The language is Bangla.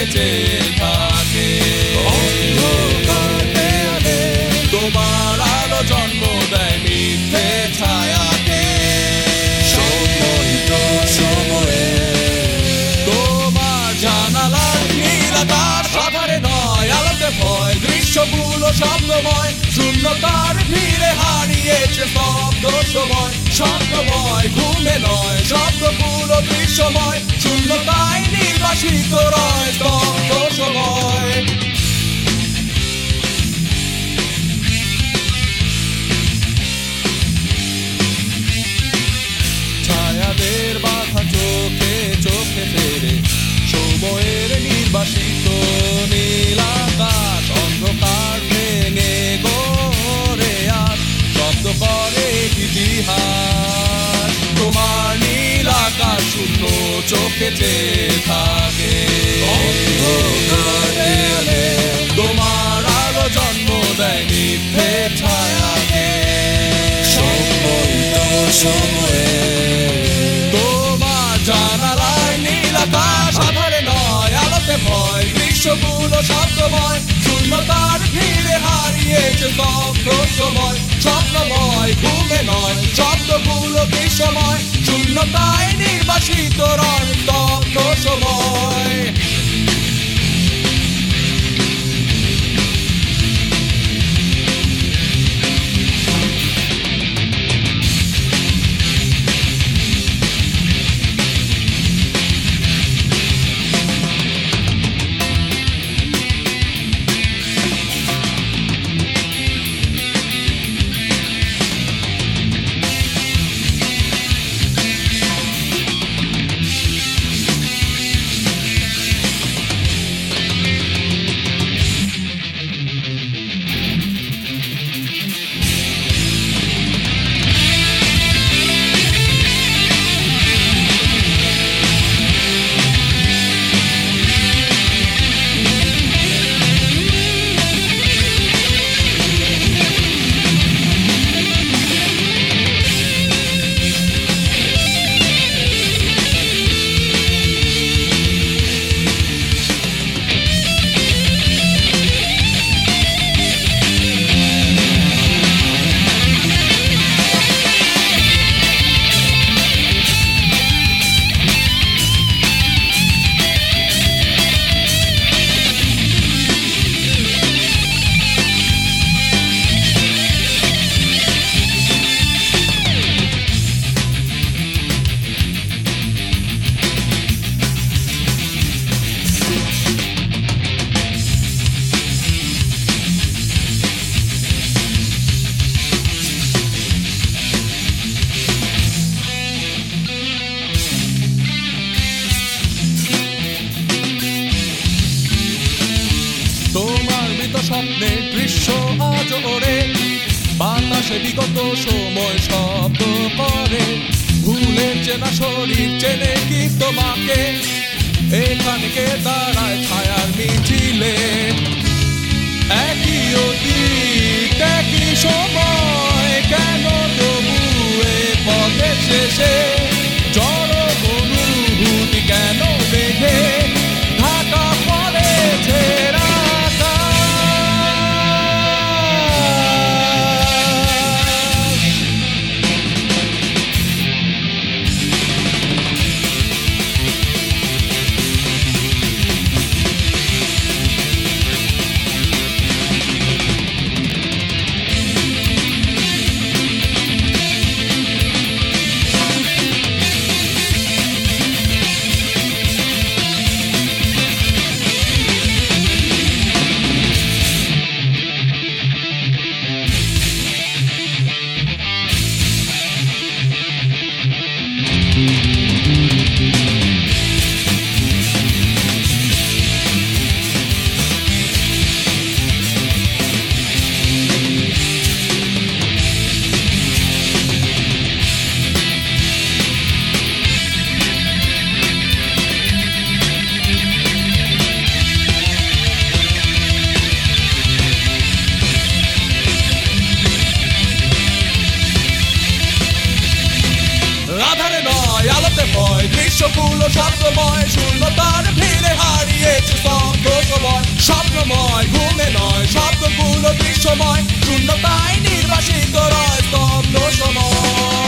চোখে চেয়ে থাকে অন্ধকার দেয়ালে তোমার আলো জন্ম দেয় মিথ্যে ছায়াকে সম্মোহিত সময়ে তোমার জানালার নীল আকাশ আধারে নয় আলোতে ভয় দৃশ্যগুলো শব্দময় শূন্যতার ভিড়ে হারিয়েছে স্তব্ধ সময় শব্দময় ঘুমে নয় শব্দগুলো দৃশ্যময় শূন্যতায় নির্বাসিত রয় স্তব্ধ সময় ছায়াদের বাধা চোখে চোখে ফেরে সময়ের নির্বাসিত নীল আকাশ অন্ধকার ভেঙে গড়ে আর শব্দ করে ইতিহাস তোমার নীল আকাশ শূন্য চোখে চেয়ে থাকে অন্ধকার দেয়ালে তোমার আলো জন্ম দেয় মিথ্যে ছায়াকে সম্মোহিত সময়ে তোমার জানালায় নীল আকাশ আধারে নয় আলোতে ভয় দৃশ্যগুলো শব্দময় শূন্যতার ভিড়ে হারিয়েছে স্তব্ধ সময় স্বপ্নময় ঘুমে নয় শব্দগুলো দৃশ্যময় শূন্যতায় নির্বাসিত রয় স্তব্ধ সময় স্বপ্নের দৃশ্য আজ ওরে বাতাসে বিগত সময় শব্দ করে ভুলের চেনা শরীর চেনে কি তোমাকে এখানে কে দাঁড়ায় ছায়ার মিছিলে একই অতীত একই সময় কেন তবু এ পথের শেষে জড় অনুভূতি কেন দেখে ঢাকা পড়েছে আধারে নয় আলোতে ভয় দৃশ্যগুলো শব্দময় শূন্যতার ভিড়ে হারিয়ে হয়েছে স্তব্ধ সময়, স্বপ্নময় ঘুমে নয়, শব্দগুলো দৃশ্যময়, শূন্যতায় নির্বাসিত রয় স্তব্ধ সময়।